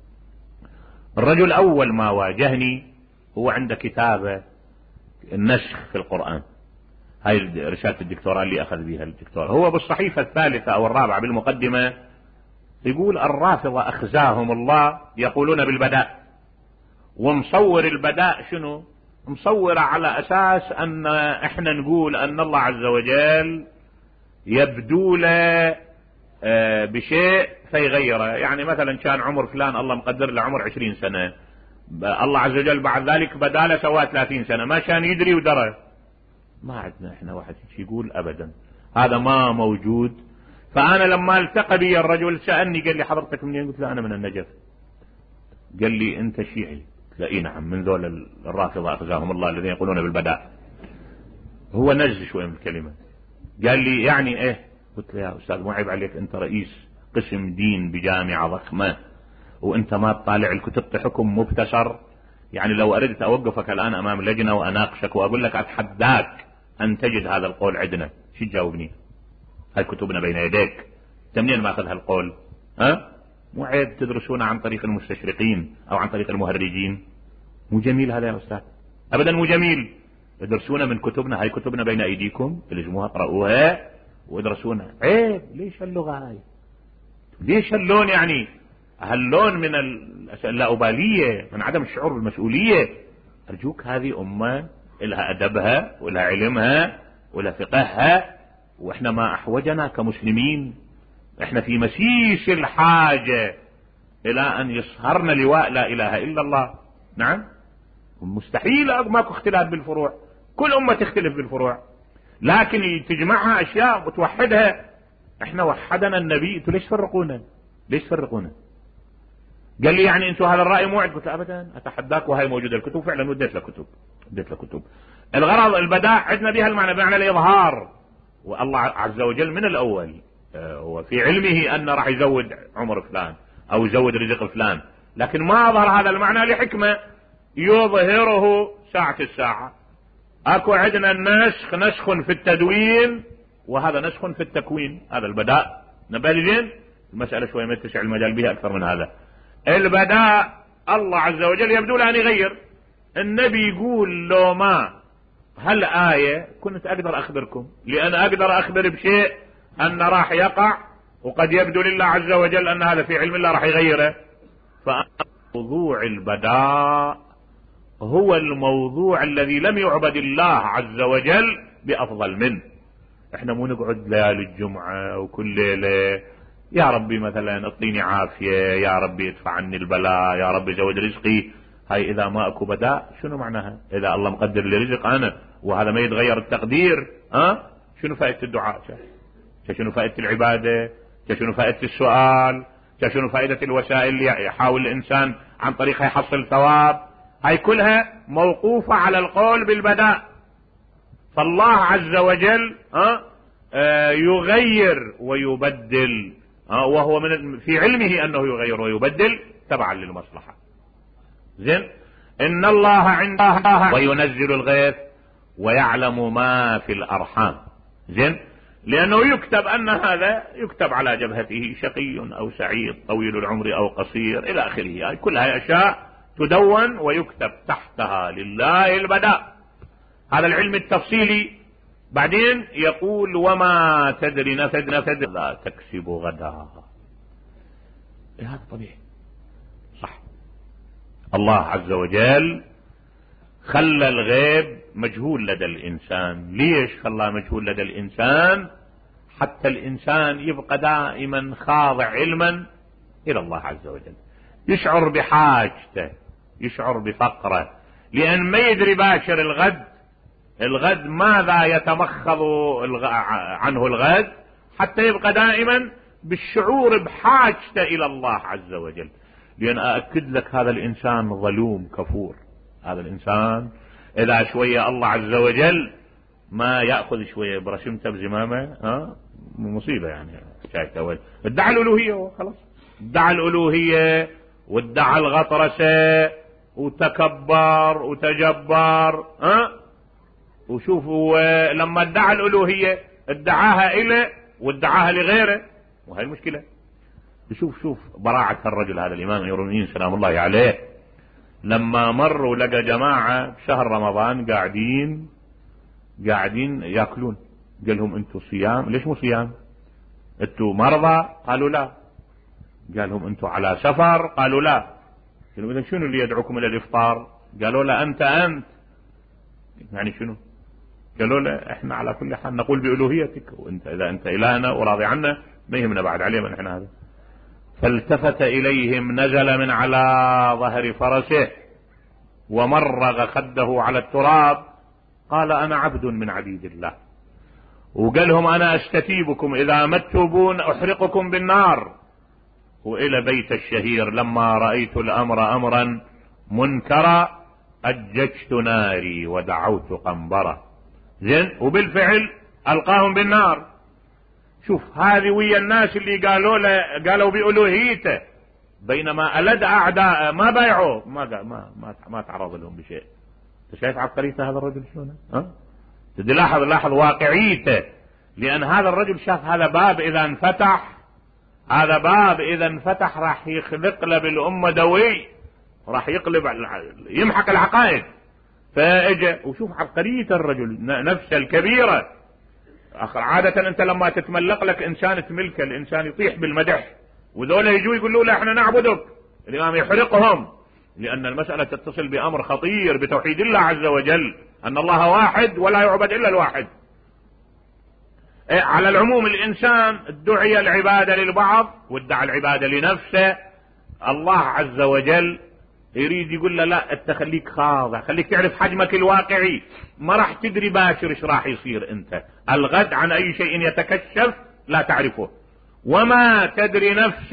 الرجل أول ما واجهني هو عنده كتابة النسخ في القرآن، هاي رسالة الدكتوراه اللي أخذ بها الدكتور. هو بالصحيفة الثالثة أو الرابعة بالمقدمة يقول: الرافضة أخزاهم الله يقولون بالبداء، ومصور البداء شنو؟ مصورة على أساس أن إحنا نقول أن الله عز وجل يبدو له بشيء فيغيره. يعني مثلا كان عمر فلان الله مقدر له عمر عشرين سنة، الله عز وجل بعد ذلك بداله سواه ثلاثين سنة، ما كان يدري ودرى. ما عندنا احنا واحد يقول ابدا، هذا ما موجود. فانا لما التقى بي الرجل سألني قال لي: حضرتك منين؟ قلت له: انا من النجف. قال لي: انت شيعي؟ قلت له: اي نعم، من ذول الرافضة اخزاهم الله الذين يقولون بالبداء. هو نز شوي من الكلمة، قال لي: يعني ايه؟ قلت له: يا استاذ، ما عيب عليك، انت رئيس قسم دين بجامعة ضخمة، وانت ما تطالع الكتب حكم مبتسر؟ يعني لو أردت أوقفك الآن أمام لجنة وأناقشك وأقول لك أتحداك أن تجد هذا القول عندنا، شو تجاوبني؟ هاي كتبنا بين يديك، أنت منين ما أخذ هالقول؟ ها؟ مو عيب تدرسون عن طريق المستشرقين أو عن طريق المهرجين؟ مو جميل هذا يا أستاذ؟ أبدا مو جميل. ادرسونا من كتبنا، هاي كتبنا بين أيديكم، الجموها اقرأوها وادرسونا. عيب ليش اللغة هاي؟ ليش اللون؟ يعني هاللون من اللاؤبالية، من عدم الشعور بالمسؤولية. أرجوك هذه أمة لها أدبها ولها علمها ولها فقهها، وإحنا ما أحوجنا كمسلمين، إحنا في مسيس الحاجة إلى أن يصهرنا لواء لا إله إلا الله. نعم، مستحيل ماكو اختلاف بالفروع، كل أمة تختلف بالفروع، لكن تجمعها أشياء وتوحدها. إحنا وحدنا النبي، أنتوا ليش فرقونا؟ ليش فرقونا؟ قال لي يعني أنتوا هذا الرأي مو عندكم؟ قلت أبدا، أتحداك وهي موجودة الكتب فعلا، وديت له كتب، وديت له كتب. الغرض البداء عندنا بها المعنى، بمعنى الإظهار. والله عز وجل من الأول هو في علمه أن راح يزود عمر فلان أو يزود رزق فلان، لكن ما أظهر هذا المعنى لحكمة يظهره ساعة الساعة. اكو عندنا النسخ، نسخ في التدوين، وهذا نسخ في التكوين. هذا البداء نبالجين، المسألة شوية ما يتسع المجال بها أكثر من هذا. البداء الله عز وجل يبدو له أن يغير. النبي يقول لو ما هالآية كنت أقدر أخبركم، لأن أقدر أخبر بشيء أن راح يقع، وقد يبدو لله عز وجل أن هذا في علم الله راح يغيره. فموضوع البداء هو الموضوع الذي لم يعبد الله عز وجل بأفضل منه. احنا مو نقعد ليالي الجمعة وكل ليلة يا ربي مثلا اعطيني عافية، يا ربي ادفع عني البلاء، يا ربي زود رزقي. هاي اذا ما اكو بداء شنو معناها؟ اذا الله مقدر لي رزق انا وهذا ما يتغير التقدير، ها شنو فائدة الدعاء؟ شنو فائدة العبادة؟ شنو فائدة السؤال؟ شنو فائدة الوسائل اللي يحاول الانسان عن طريقها يحصل ثواب؟ هاي كلها موقوفة على القول بالبداء. فالله عز وجل ها آه يغير ويبدل، ها وهو من في علمه انه يغير ويبدل تبعا للمصلحة. زين، ان الله عنده وينزل الغيث ويعلم ما في الارحام. زين، لانه يكتب ان هذا يكتب على جبهته شقي او سعيد، طويل العمر او قصير الى اخره. هاي كلها اشياء تدون ويكتب تحتها لله البداء. هذا العلم التفصيلي. بعدين يقول وما تدري نفس نفس لا تكسب غدا. هذا طبيعي صح. الله عز وجل خلى الغيب مجهول لدى الإنسان. ليش خلاه مجهول لدى الإنسان؟ حتى الإنسان يبقى دائما خاضع علما إلى الله عز وجل، يشعر بحاجته، يشعر بفقره، لأن ما يدري باشر الغد. الغد ماذا يتمخض عنه الغد، حتى يبقى دائما بالشعور بحاجته إلى الله عز وجل. لأن أأكد لك هذا الإنسان ظلوم كفور. هذا الإنسان إذا شوية الله عز وجل ما يأخذ شوية برشمته بزمامه، ها مصيبة يعني. شايفته ادعى الألوهية خلاص، ادعى الألوهية وادعى الغطرسة وتكبر وتجبر. ها وشوفوا لما ادعى الألوهية ادعاها إله وادعاها لغيره، وهي المشكلة. شوف شوف براعة الرجل هذا الإمام أمير المؤمنين سلام الله عليه، لما مر ولقى جماعة بشهر رمضان قاعدين قاعدين يأكلون، قال لهم انتوا صيام؟ ليش مو صيام؟ انتوا مرضى؟ قالوا لا. قال لهم انتوا على سفر؟ قالوا لا. قالوا اذا شنو اللي يدعوكم الى الافطار؟ قالوا لا انت انت يعني شنو؟ قالوا لا احنا على كل حال نقول بألوهيتك، وانت اذا انت الهنا وراضي عنا ما يهمنا بعد عليه من احنا هذا. فالتفت اليهم، نزل من على ظهر فرسه ومرغ خده على التراب، قال انا عبد من عبيد الله. وقال لهم انا استتيبكم اذا ما تتوبون احرقكم بالنار. والى بيت الشهير لما رأيت الامر امرا منكرا اججت ناري ودعوت قنبرة. زين، وبالفعل القاهم بالنار. شوف هذه ويا الناس اللي قالوا له قالوا بألوهيته، بينما ألد أعداء ما بايعوه، ما ما ما, ما تعرض لهم بشيء. انت شايف عبقريته هذا الرجل شلون؟ ها تدي لاحظ لاحظ واقعيته، لأن هذا الرجل شاف هذا باب إذا انفتح، هذا باب إذا انفتح راح يخلق له بالأمة دوي، راح يقلب يمحق العقائد. فاجا وشوف عبقرية الرجل نفسه الكبيرة. اخر عادة انت لما تتملق لك انسان تملكه، الانسان يطيح بالمدح، وذولا يجوا يقولوا له احنا نعبدك، الامام يحرقهم، لان المسألة تتصل بامر خطير بتوحيد الله عز وجل، ان الله واحد ولا يعبد الا الواحد. إيه على العموم الانسان ادعي العبادة للبعض وادعى العبادة لنفسه، الله عز وجل يريد يقول له لا انت خليك خاضع، خليك تعرف حجمك الواقعي، ما راح تدري باشر ايش راح يصير انت، الغد عن اي شيء يتكشف لا تعرفه، وما تدري نفس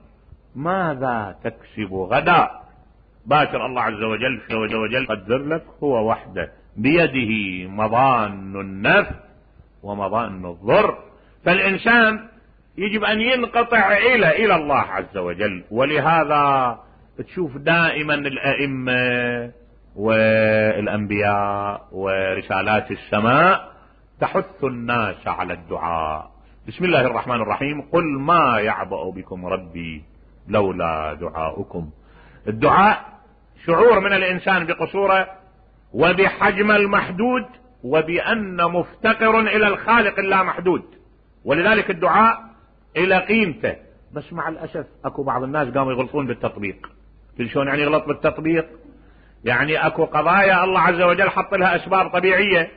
ماذا تكسب غدا. باشر الله عز وجل عز وجل قدر لك هو وحده، بيده مظان النفع ومظان الضر، فالانسان يجب ان ينقطع الى الى الله عز وجل. ولهذا تشوف دائما الأئمة والأنبياء ورسالات السماء تحث الناس على الدعاء. بسم الله الرحمن الرحيم، قل ما يعبأ بكم ربي لولا دعاؤكم. الدعاء شعور من الإنسان بقصوره وبحجم المحدود وبأن مفتقر إلى الخالق اللامحدود، ولذلك الدعاء إلى قيمته. بس مع الأسف أكو بعض الناس قاموا يغلطون بالتطبيق. شلون يعني يغلط بالتطبيق؟ يعني اكو قضايا الله عز وجل حط لها اسباب طبيعية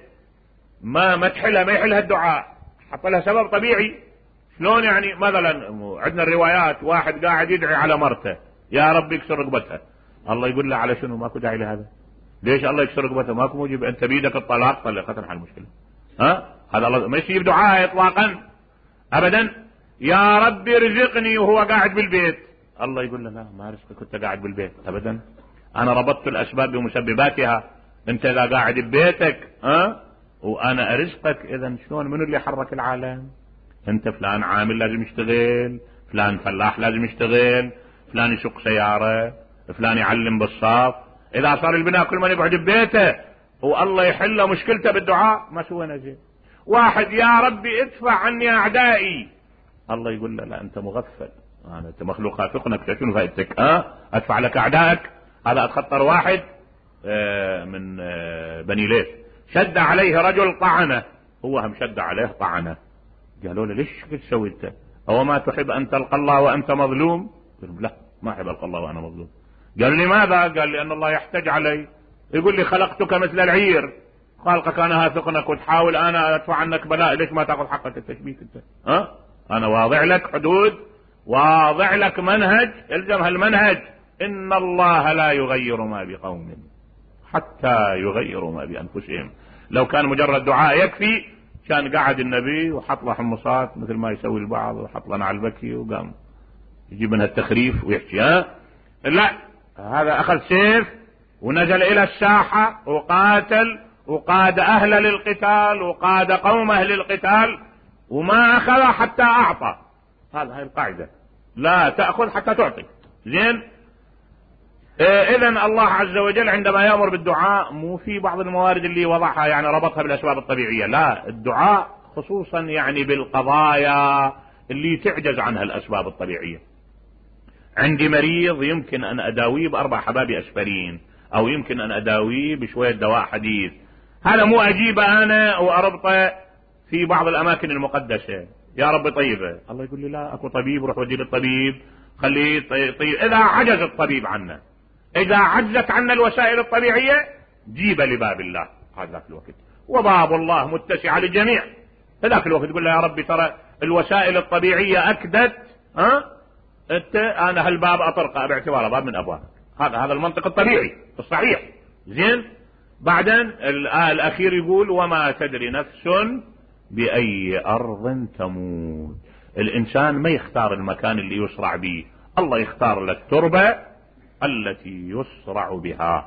ما ما تحلها، ما يحلها الدعاء، حط لها سبب طبيعي. شلون يعني؟ مثلا عندنا الروايات واحد قاعد يدعي على مرته يا رب يكسر رقبتها، الله يقول له على شنو؟ ماكو داعي لهذا. ليش الله يكسر رقبتها؟ ماكو موجب، انت بيدك الطلاق طلقتها نحل المشكلة. ها هذا الله ما يصير دعاء اطلاقا ابدا. يا رب ارزقني وهو قاعد بالبيت، الله يقول له لا ما رزقك كنت قاعد بالبيت ابدا، انا ربطت الاسباب بمسبباتها، انت اذا قاعد ببيتك ها وانا ارزقك، اذا شلون من اللي حرك العالم؟ انت فلان عامل لازم يشتغل، فلان فلاح لازم يشتغل، فلان يسوق سيارة، فلان يعلم بالصف. اذا صار البناء كل من يقعد ببيته والله يحل مشكلته بالدعاء ما سوينا زين. واحد يا ربي ادفع عني اعدائي، الله يقول له لا انت مغفل، أنا أنت مخلوق خافقنك شنو فائدتك؟ ها أدفع لك أعدائك. هذا أتخطر واحد آه من آه بني ليث شد عليه رجل طعنه، هو هم شد عليه طعنه، قالوا له ليش تسوي أنت؟ أو ما تحب أن تلقى الله وأنت مظلوم؟ قال لا ما أحب ألقى الله وأنا مظلوم. قال لماذا؟ قال لأن الله يحتاج علي، يقول لي خلقتك مثل العير، خالقك أنا هاثقنك وتحاول أنا أدفع عنك بلاء، ليش ما تأخذ حقك التشبيك أنت؟ ها أنا واضع لك حدود، واضع لك منهج، الزم هالمنهج. ان الله لا يغير ما بقوم حتى يغيروا ما بانفسهم. لو كان مجرد دعاء يكفي كان قعد النبي وحط له حمصات مثل ما يسوي البعض، وحط لنا على البكي وقام يجيب منها التخريف ويحكي. ها لا، هذا اخذ سيف ونزل الى الساحة وقاتل وقاد اهله للقتال وقاد قومه للقتال، وما اخذ حتى اعطى. هذا هاي القاعدة، لا تأخذ حتى تعطي. زين إيه اذن الله عز وجل عندما يأمر بالدعاء مو في بعض الموارد اللي وضعها يعني ربطها بالاسباب الطبيعية، لا، الدعاء خصوصا يعني بالقضايا اللي تعجز عنها الاسباب الطبيعية. عندي مريض يمكن ان اداويه باربع حباب اسبرين، او يمكن ان اداويه بشوية دواء حديث، هذا مو اجيبه انا واربطه في بعض الاماكن المقدسة يا رب طيبه، الله يقول لي لا اكو طبيب روح ودي للطبيب خليه طيب. اذا عجز الطبيب عنا، اذا عجزت عنا الوسائل الطبيعية جيب لباب الله هذاك الوقت، وباب الله متسع للجميع. هذاك الوقت تقول له يا ربي ترى الوسائل الطبيعية اكدت، ها انت انا هالباب اطرقه باعتباره باب من ابوابك، هذا هذا المنطق الطبيعي الصحيح. زين بعدين الآية الاخير يقول وما تدري نفس بأي أرض تموت. الإنسان ما يختار المكان اللي يصرع به، الله يختار لك التربة التي يصرع بها.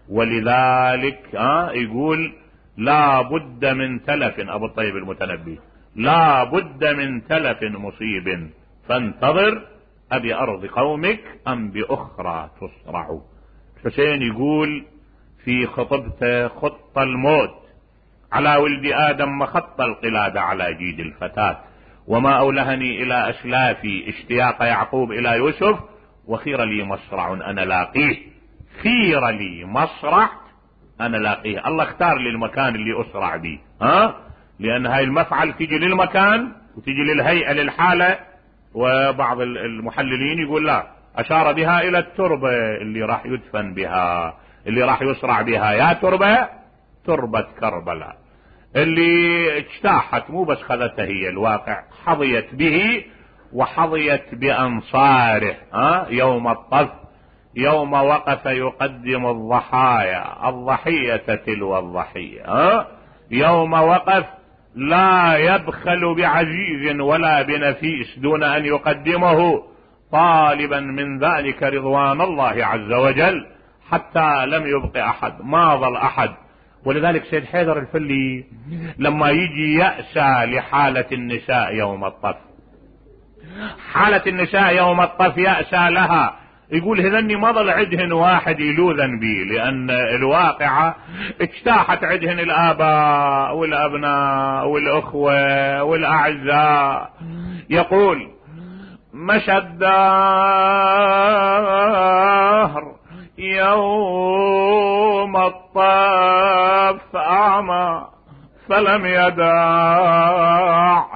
ولذلك آه يقول لا بد من تلف، أبو الطيب المتنبي لا بد من تلف مصيب فانتظر أبي أرض قومك أم بأخرى تصرع. الحسين يقول في خطبته خط الموت على ولد آدم مخط القلادة على جيد الفتاة، وما أولهني إلى أسلافي اشتياق يعقوب إلى يوسف، وخير لي مصرع أنا لاقيه. خير لي مصرع أنا لاقيه، الله اختار لي المكان اللي أسرع به، ها؟ لأن هاي المفعل تيجي للمكان وتيجي للهيئة للحالة. وبعض المحللين يقول لا، أشار بها إلى التربة اللي راح يدفن بها، اللي راح يسرع بها. يا تربة تربة كربلاء اللي اجتاحت، مو بس خذته هي، الواقع حظيت به وحظيت بأنصاره. ها؟ يوم الطف، يوم وقف يقدم الضحايا، الضحية تلو الضحية. ها؟ يوم وقف لا يبخل بعزيز ولا بنفيس دون أن يقدمه، طالبا من ذلك رضوان الله عز وجل، حتى لم يبق أحد، ما ظل أحد. ولذلك سيد حيدر الفلي لما يجي يأسى لحالة النساء يوم الطف، حالة النساء يوم الطف يأسى لها، يقول هذني ما ظل عدهن واحد يلوذن بي، لأن الواقعة اجتاحت عدهن الآباء والأبناء والأخوة والأعزاء. يقول مشى الدهر يوم الطف أعمى، فلم يدع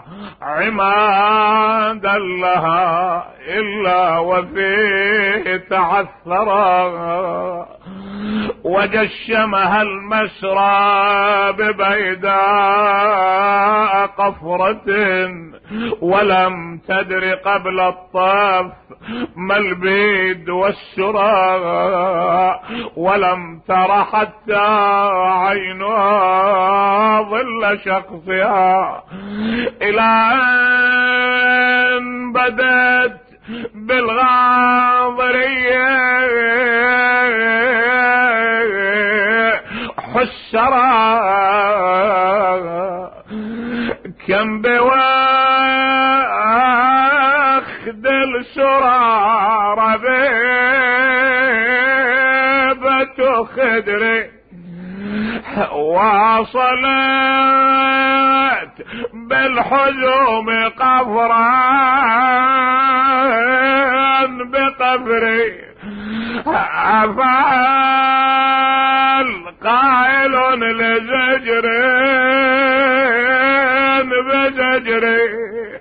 عماد لها إلا وفيه تعثرا، وجشمها المسرى ببيداء قفرة، ولم تدر قبل الطف ما البيد والسرى، ولم تر حتى عينها ظل شخصها، إلى أن بدت بالغاضرية حسرا، كم بواخد السرى ربيبة خدري، واصلت بالحزوم قفرا بقفري، أفعل قائل لزجر بزجري،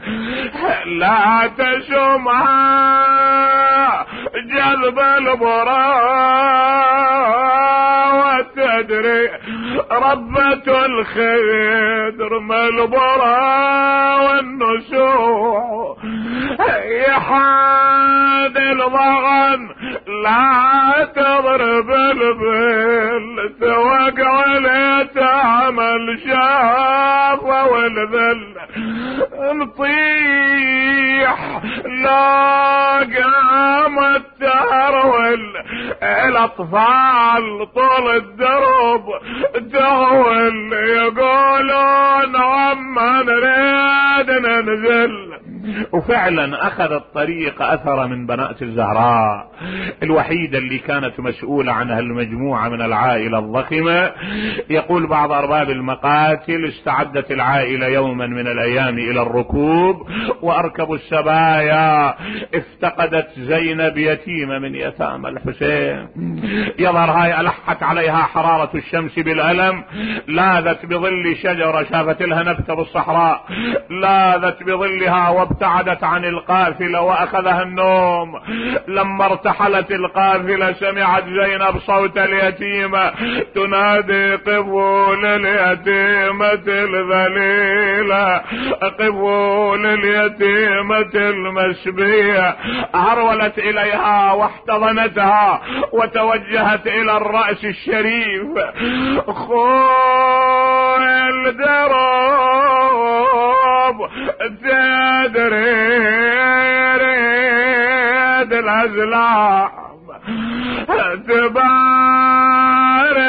لا تشمع جذب البراء وتدري ربة الخدر ما البراء والنسوع، يحاد الضغن لا تضرب البل، توقع اليتامى الشافة والذل، نطيح لا قام التهرول، الاطفال طول الدرب تهول، يقولون عما نريد ننزل. وفعلا اخذ الطريق اثر من بنات الزهراء الوحيدة اللي كانت مسؤولة عنها المجموعة من العائلة الضخمة. يقول بعض ارباب المقاتل استعدت العائلة يوما من الايام الى الركوب، واركبوا السبايا، افتقدت زينب يتيمة من يتامى الحسين، يظهر هاي الحت عليها حرارة الشمس بالألم، لاذت بظل شجرة، شافت لها نبتة بالصحراء، لاذت بظلها وابتعدت عن القافلة واخذها النوم. لما ارتحلت القافلة سمعت زينب صوت اليتيمة تنادي قفوا لليتيمة الذليلة، قفوا لليتيمة المسبية. هرولت اليها واحتضنتها وتوجهت الى الرأس الشريف، خوي الدرب تدري ريد الازلام، تبار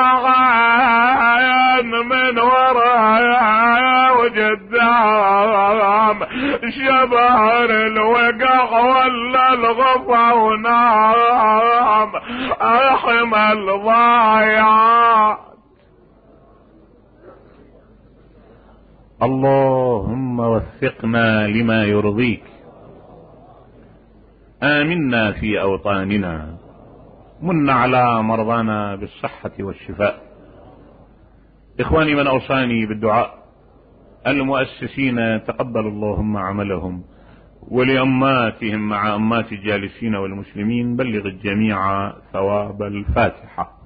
الضغان من ورايا وقدام، شبار الوقار ولا الغفا نام أحم الضايعات. اللهم وفقنا لما يرضيك. آمنا في أوطاننا، من على مرضانا بالصحة والشفاء. إخواني، من أوصاني بالدعاء المؤسسين تقبل اللهم عملهم، ولأماتهم مع أمات الجالسين والمسلمين بلغ الجميع ثواب الفاتحة.